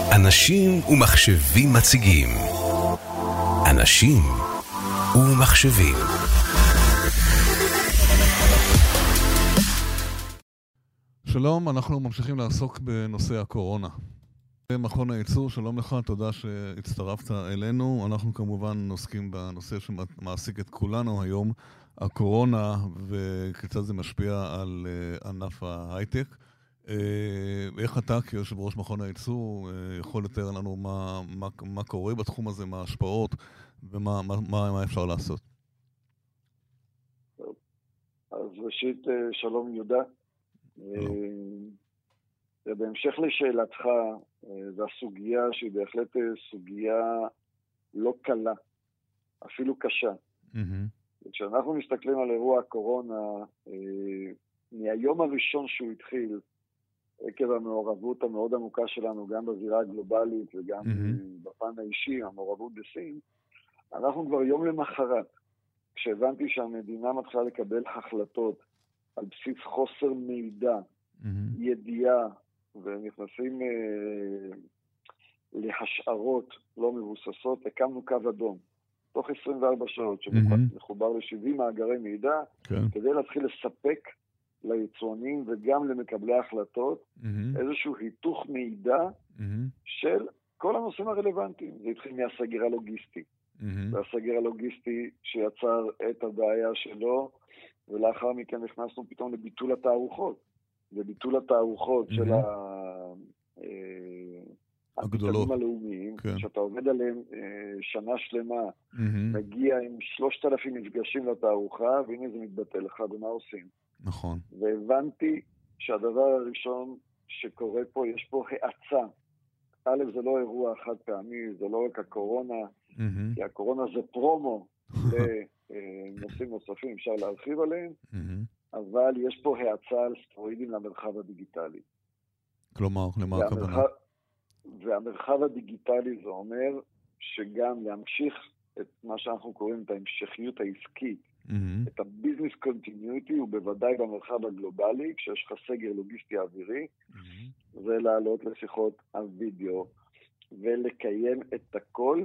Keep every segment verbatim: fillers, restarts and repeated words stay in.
אנשים ומחשבים מציגים. אנשים ומחשבים. שלום, אנחנו ממשיכים לעסוק בנושא הקורונה. מכון הייצור, שלום לך, תודה שהצטרפת אלינו. אנחנו כמובן עוסקים בנושא שמעסיק את כולנו היום, הקורונה, וכיצד זה משפיע על ענף ההייטק. איך אתה כיושב ראש מכון הייצור יכול לתאר לנו מה, מה, מה קורה בתחום הזה, מה ההשפעות ומה מה, מה, מה אפשר לעשות? אז ראשית, שלום יהודה. ובהמשך לשאלתך, זו הסוגיה שהיא בהחלט סוגיה לא קלה, אפילו קשה. Mm-hmm. כשאנחנו מסתכלים על אירוע הקורונה, מהיום הראשון שהוא התחיל, עקב המעורבות המאוד עמוקה שלנו, גם בזירה הגלובלית וגם mm-hmm. בפן האישי, המעורבות בסין, אנחנו כבר יום למחרת, כשהבנתי שהמדינה מתחילה לקבל החלטות על בסיס חוסר מידע, mm-hmm. ידיעה, ונכנסים אה, להשערות לא מבוססות, הקמנו קו אדום, תוך עשרים וארבע שעות, שמחובר mm-hmm. ל-שבעים מאגרי מידע, כן. כדי להתחיל לספק ליצואנים וגם למקבלי ההחלטות, mm-hmm. איזשהו היתוך מידע mm-hmm. של כל הנושאים הרלוונטיים. זה התחיל מהסגר הלוגיסטי, mm-hmm. והסגר הלוגיסטי שיצר את הבעיה שלו, ולאחר מכן נכנסנו פתאום לביטול התערוכות, וביטול התערוכות mm-hmm. של המתקנים הלאומיים, כן. שאתה עובד עליהם שנה שלמה, mm-hmm. מגיע עם שלושת אלפים מפגשים לתערוכה, והנה זה מתבטל לך, ומה עושים? נכון. והבנתי שהדבר הראשון שקורה פה, יש פה האצה. א', זה לא אירוע חד פעמי, זה לא רק הקורונה, mm-hmm. כי הקורונה זה פרומו לנושאים נוספים, אפשר להרחיב עליהם, mm-hmm. אבל יש פה האצה על סטרואידים למרחב הדיגיטלי. כלומר, למה הכוונה? והמרחב הדיגיטלי זה אומר שגם להמשיך את מה שאנחנו קוראים את ההמשכיות העסקית, mm-hmm. את הביזנס קונטיניוטי, ובוודאי במרחב הגלובלי, כשיש לך סגר לוגיסטי אווירי, mm-hmm. זה לעלות לשיחות הווידאו, ולקיים את הכל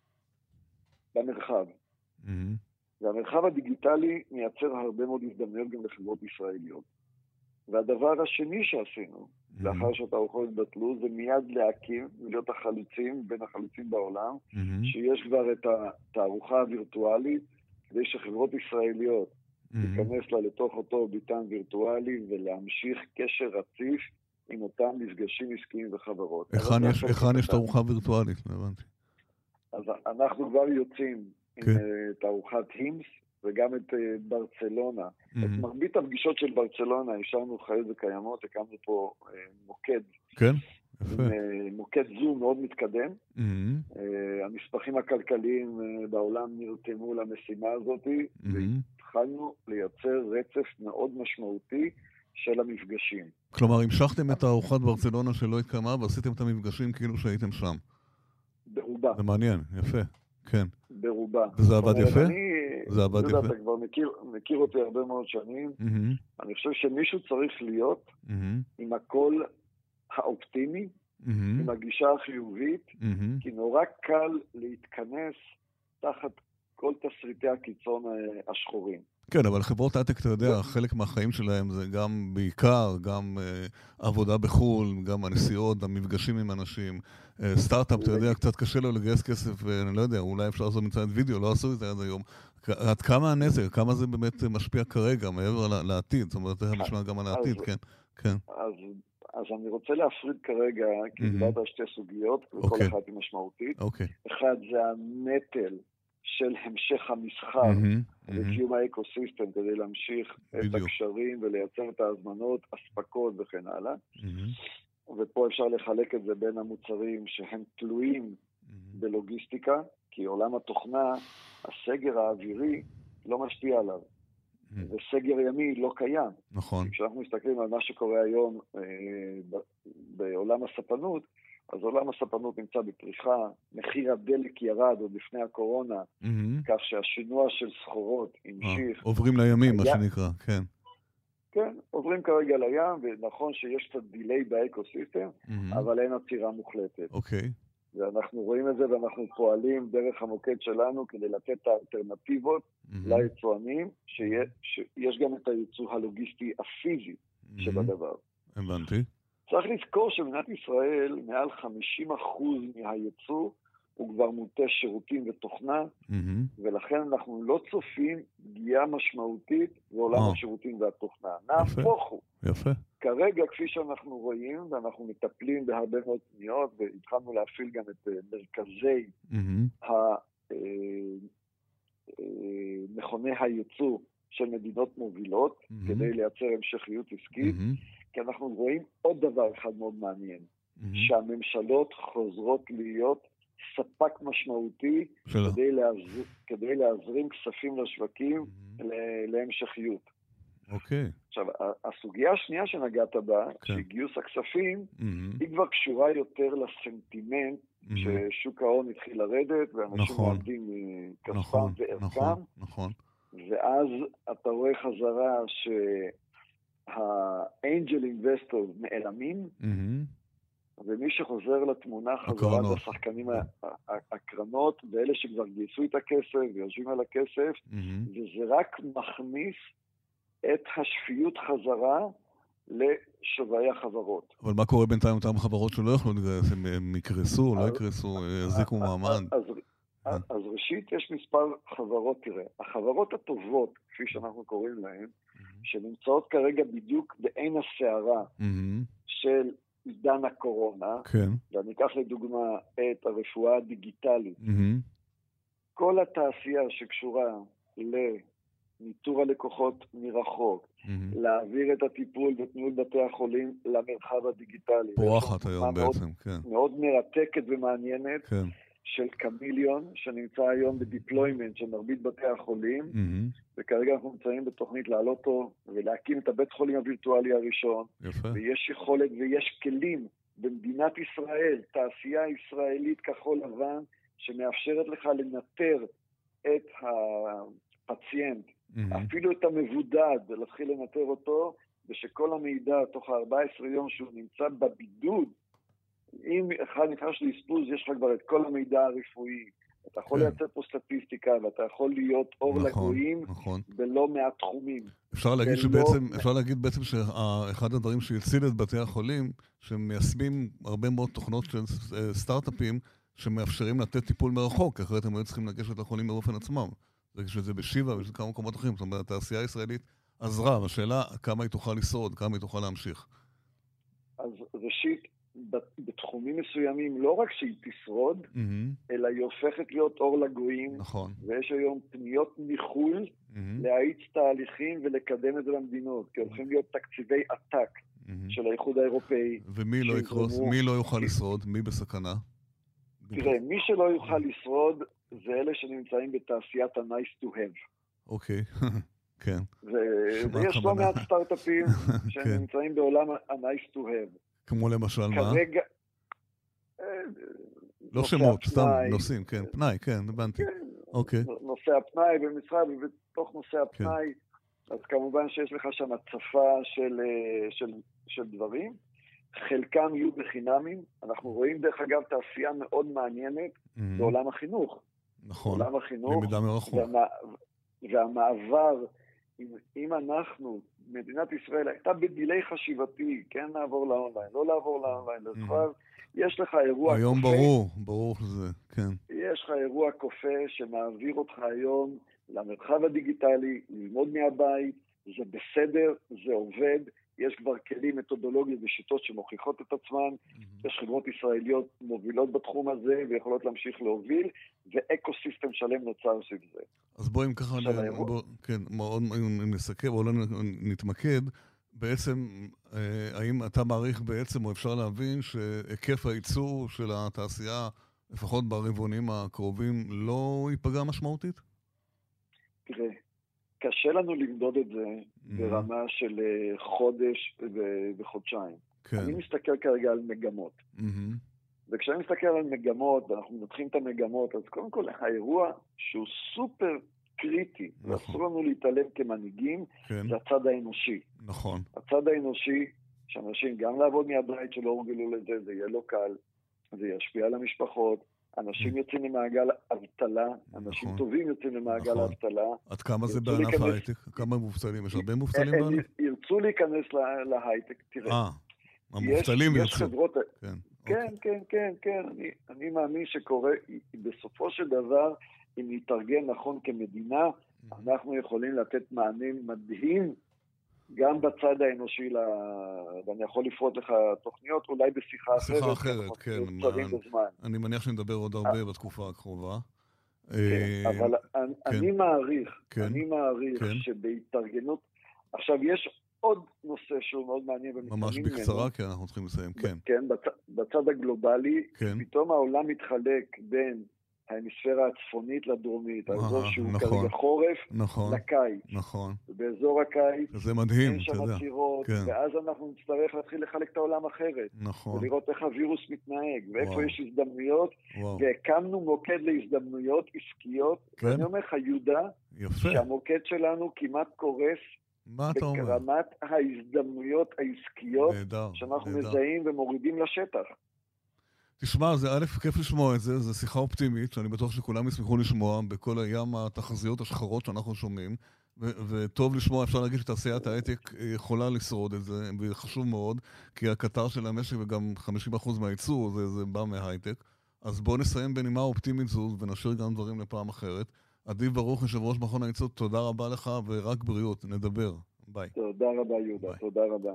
במרחב. Mm-hmm. והמרחב הדיגיטלי מייצר הרבה מאוד הזדמנויות גם לחברות ישראליות. והדבר השני שעשינו, mm-hmm. לאחר שהתערוכות התבטלו, זה מיד להקים, להיות החלוצים, בין החלוצים בעולם, mm-hmm. שיש כבר את התערוכה הווירטואלית, כדי שחברות ישראליות mm-hmm. תיכנס לה לתוך אותו ביתן וירטואלי, ולהמשיך קשר רציף עם אותם מפגשים עסקיים וחברות. היכן יש תערוכה וירטואלית? אז אנחנו כבר יוצאים okay. עם תערוכת הימס, וגם את ברצלונה. Mm-hmm. את מרבית הפגישות של ברצלונה, השארנו חיות וקיימות, הקמנו פה מוקד. כן, יפה. מוקד זום מאוד מתקדם. Mm-hmm. המספחים הכלכליים בעולם נרתמו למשימה הזאת, mm-hmm. והתחלנו לייצר רצף מאוד משמעותי של המפגשים. כלומר, המשכתם את תערוכת ברצלונה שלא התקיימה, ועשיתם את המפגשים כאילו שהייתם שם. ברובה. זה מעניין, יפה, כן. ברובה. וזה עבד יפה? אני... זה עבד יפה. אתה כבר מכיר, מכיר אותי הרבה מאוד שנים. Mm-hmm. אני חושב שמישהו צריך להיות mm-hmm. עם הקול האופטימי, mm-hmm. עם הגישה החיובית, mm-hmm. כי נורא קל להתכנס תחת כל תסריטי הקיצון השחורים. כן, אבל חברות הייטק, אתה יודע, חלק מהחיים שלהם זה גם בעיקר, גם uh, עבודה בחול, גם הנסיעות, המפגשים עם אנשים. Uh, סטארט-אפ, אתה יודע, קצת קשה לו לגייס כסף, ואני לא יודע, אולי אפשר לעשות מצוות וידאו, לא עשו את זה עד היום. עד כמה הנזק, כמה זה באמת משפיע כרגע, מעבר לעתיד, זאת אומרת, זה משמע גם על העתיד, כן, כן. אז, אז אני רוצה להפריד כרגע, כי דיברת על שתי סוגיות, וכל אחת היא משמעותית. אחד זה הנטל של המשך המסחר, וקיום האקוסיסטם, כדי להמשיך את הקשרים ולייצר את ההזמנות, הספקות וכן הלאה. ופה אפשר לחלק את זה בין המוצרים שהם תלויים בלוגיסטיקה, כי עולם התוכנה, הסגר האווירי לא משפיע עליו. וסגר ימי לא קיים. נכון. כשאנחנו מסתכלים על מה שקורה היום בעולם הספנות, אז עולם הספנות נמצא בפריחה, מחיר הדלק ירד עוד לפני הקורונה, כך שהשינוע של סחורות המשיך. עוברים לימים, מה שנקרא, כן. כן, עוברים כרגע לים, ונכון שיש קצת דיליי באקוסיסטם, mm-hmm. אבל אין עצירה מוחלטת. אוקיי. Okay. ואנחנו רואים את זה, ואנחנו פועלים דרך המוקד שלנו, כדי לתת את האלטרנטיבות mm-hmm. ליצואנים, שיש, שיש גם את הייצוא הלוגיסטי הפיזי mm-hmm. שבדבר. הבנתי. צריך לזכור שמדינת ישראל, מעל חמישים אחוז מהייצוא, הוא כבר מוטה שירותים ותוכנה, mm-hmm. ולכן אנחנו לא צופים פגיעה משמעותית בעולם oh. השירותים והתוכנה. נהפוך הוא. יפה. כרגע, כפי שאנחנו רואים, ואנחנו מטפלים בהרבה מאוד פניות, והתחלנו להפעיל גם את מרכזי mm-hmm. מכוני הייצוא של מדינות מובילות, mm-hmm. כדי לייצר המשכיות עסקית, mm-hmm. כי אנחנו רואים עוד דבר אחד מאוד מעניין, mm-hmm. שהממשלות חוזרות להיות ספק משמעותי כדי, להז... כדי להזרים כספים לשווקים mm-hmm. להמשכיות. אוקיי. Okay. עכשיו, הסוגיה השנייה שנגעת בה, okay. שהיא גיוס הכספים, mm-hmm. היא כבר קשורה יותר לסנטימנט, mm-hmm. ששוק ההון התחיל לרדת, ואנשים נכון. מעבדים כספם נכון, וערכם, נכון, נכון. ואז אתה רואה חזרה שהאנג'ל אינבסטור נעלמים, mm-hmm. ומי שחוזר לתמונה חזרה את השחקנים הקרנות, ואלה שכבר גייסו את הכסף ויושבים על הכסף, mm-hmm. וזה רק מכניס את השפיות חזרה לשווי החברות. אבל מה קורה בינתיים אותם חברות שלא יכלו לגייס? הם יקרסו, לא יקרסו, יחזיקו מעמד? אז ראשית יש מספר חברות, תראה, החברות הטובות, כפי שאנחנו קוראים להן, שנמצאות כרגע בדיוק בעין הסערה של עידן הקורונה, ואני אקח לדוגמה את הרפואה הדיגיטלית, כל התעשייה שקשורה לניטור הלקוחות מרחוק, להעביר את הטיפול בתניהול בתי החולים למרחב הדיגיטלי. פורחת היום בעצם, כן. מאוד מרתקת ומעניינת. כן. של קמיליון, שנמצא היום בדיפלוימנט של מרבית בתי החולים, mm-hmm. וכרגע אנחנו נמצאים בתוכנית לעלות אותו, ולהקים את הבית חולים הווירטואלי הראשון, יפה. ויש יכולת ויש כלים במדינת ישראל, תעשייה ישראלית כחול לבן, שמאפשרת לך לנטר את הפציינט, mm-hmm. אפילו את המבודד, להתחיל לנטר אותו, ושכל המידע תוך ארבעה עשר יום שהוא נמצא בבידוד, אם אחד נפגש לאספוז, יש לך כבר את כל המידע הרפואי, אתה יכול לייצר פה סטטיסטיקה, ואתה יכול להיות אור לגויים בלא מעט תחומים. אפשר להגיד שבעצם, אפשר להגיד בעצם שאחד הדברים שהציל את בתי החולים, שמיישמים הרבה מאוד תוכנות של סטארט-אפים, שמאפשרים לתת טיפול מרחוק, אחרת הם היו צריכים לגשת לחולים באופן עצמם. זה בשיבה ויש כמה מקומות אחרים, זאת אומרת, התעשייה הישראלית עזרה, והשאלה כמה היא תוכל לשרוד, כמה היא תוכל להמשיך. אז ראשית, בתחומים מסוימים, לא רק שהיא תשרוד, mm-hmm. אלא היא הופכת להיות אור לגויים. נכון. ויש היום פניות מחול mm-hmm. להאיץ תהליכים ולקדם את זה למדינות, כי הולכים להיות תקציבי עתק mm-hmm. של האיחוד האירופאי. ומי לא יקרוס, מי לא יוכל לשרוד? מי בסכנה? תראה, מי שלא יוכל לשרוד, זה אלה שנמצאים בתעשיית ה-nice to have. אוקיי, כן. ויש לא מעט סטארט-אפים שנמצאים בעולם ה-nice to have. כמו למשל מה? כרגע... לא שמות, סתם נושאים, כן, פנאי, כן, הבנתי. אוקיי. נושא הפנאי במשרד, ובתוך נושא הפנאי, אז כמובן שיש לך שם הצפה של דברים. חלקם יהיו בחינמים. אנחנו רואים דרך אגב תעשייה מאוד מעניינת בעולם החינוך. נכון, בעולם החינוך. למידה מרחוק. והמעבר, אם אנחנו... מדינת ישראל הייתה בדילי חשיבתי, כן לעבור לאונליין, לא לעבור לאונליין, לזכר, יש לך אירוע קופה. היום ברור, ברור שזה, כן. יש לך אירוע קופה שמעביר אותך היום למרחב הדיגיטלי, ללמוד מהבית, זה בסדר, זה עובד, יש כבר כלים, מתודולוגיות ושיטות שמוכיחות את עצמן, יש חברות ישראליות מובילות בתחום הזה ויכולות להמשיך להוביל, ואקוסיסטם שלם נוצר סביב זה. אז בואי אם ככה, בוא, כן, מאוד נסכם, או לא נתמקד, בעצם, האם אתה מעריך בעצם, או אפשר להבין, שהיקף הייצור של התעשייה, לפחות ברבעונים הקרובים, לא ייפגע משמעותית? תראה, קשה לנו למדוד את זה mm-hmm. ברמה של חודש וחודשיים. כן. אני מסתכל כרגע על מגמות. Mm-hmm. וכשאני מסתכל על מגמות, ואנחנו מנתחים את המגמות, אז קודם כל, האירוע שהוא סופר קריטי, נכון. ואסור לנו להתעלם כמנהיגים, כן. זה הצד האנושי. נכון. הצד האנושי, שאנשים גם לעבוד מהבית שלא הורגלו לזה, זה יהיה לא קל, זה ישפיע על המשפחות, אנשים יוצאים למעגל אבטלה, אנשים נכון. טובים יוצאים למעגל נכון. אבטלה. עד כמה זה בענף להיכנס... ההייטק? כמה מובטלים? יש הרבה מובטלים הם בענף? ירצו להיכנס לה... להייטק, תראה. אה, המובטלים יש, ירצו. יש חברות... כן, כן, אוקיי. כן, כן, כן. אני, אני מאמין שקורה, בסופו של דבר, אם נתארגן נכון כמדינה, אנחנו יכולים לתת מענים מדהים, גם בצד האנושי, לה... ואני יכול לפרוט לך תוכניות, אולי בשיחה אחרת. בשיחה אחרת, כן. מה... אני מניח שנדבר עוד הרבה בתקופה הקרובה. כן, אבל אני, כן. אני מעריך, כן. אני מעריך כן. שבהתארגנות, עכשיו יש עוד נושא שהוא מאוד מעניין. ממש בקצרה, ממנו, כי אנחנו צריכים לסיים, כן. כן, בצ... בצד הגלובלי, כן. פתאום העולם מתחלק בין ההמיספירה הצפונית לדרומית, האזור שהוא נכון, כרגע חורף, נכון, לקיץ. נכון. ובאזור הקיץ, זה מדהים, אין שם עצירות, כן. ואז אנחנו נצטרך להתחיל לחלק את העולם אחרת. נכון. ולראות איך הווירוס מתנהג, ואיפה וואו. יש הזדמנויות, וואו. והקמנו מוקד להזדמנויות עסקיות. כן. ואני אומר לך, יהודה, יפה. שהמוקד שלנו כמעט קורס, מה אתה אומר? בקרמת ההזדמנויות העסקיות, נהדר, שאנחנו נהדר. מזהים ומורידים לשטח. תשמע, זה א', כיף לשמוע את זה, זו שיחה אופטימית, שאני בטוח שכולם ישמחו לשמוע בכל הים התחזיות השחרות שאנחנו שומעים, ו- וטוב לשמוע, אפשר להגיד שתעשיית ההייטק יכולה לשרוד את זה, וחשוב מאוד, כי הקטר של המשק וגם חמישים אחוז מהייצור, זה, זה בא מההייטק. אז בואו נסיים בנימה אופטימית זו, ונשאיר גם דברים לפעם אחרת. עדי ברוך, יושב ראש מכון הייצור, תודה רבה לך, ורק בריאות, נדבר. ביי. תודה רבה, יהודה, ביי. תודה רבה.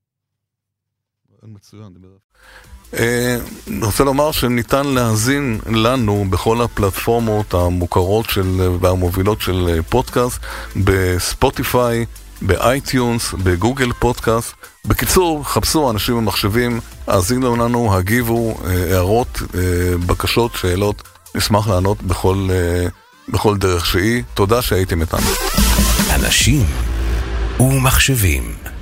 מצוין, דיבר. אני רוצה לומר שניתן להזין לנו בכל הפלטפורמות המוכרות והמובילות של פודקאסט, בספוטיפיי, באייטיונס, בגוגל פודקאסט. בקיצור, חפשו אנשים במחשבים, האזינו לנו, הגיבו, הערות, בקשות, שאלות, נשמח לענות בכל, בכל דרך שהיא. תודה שהייתם איתנו. אנשים ומחשבים.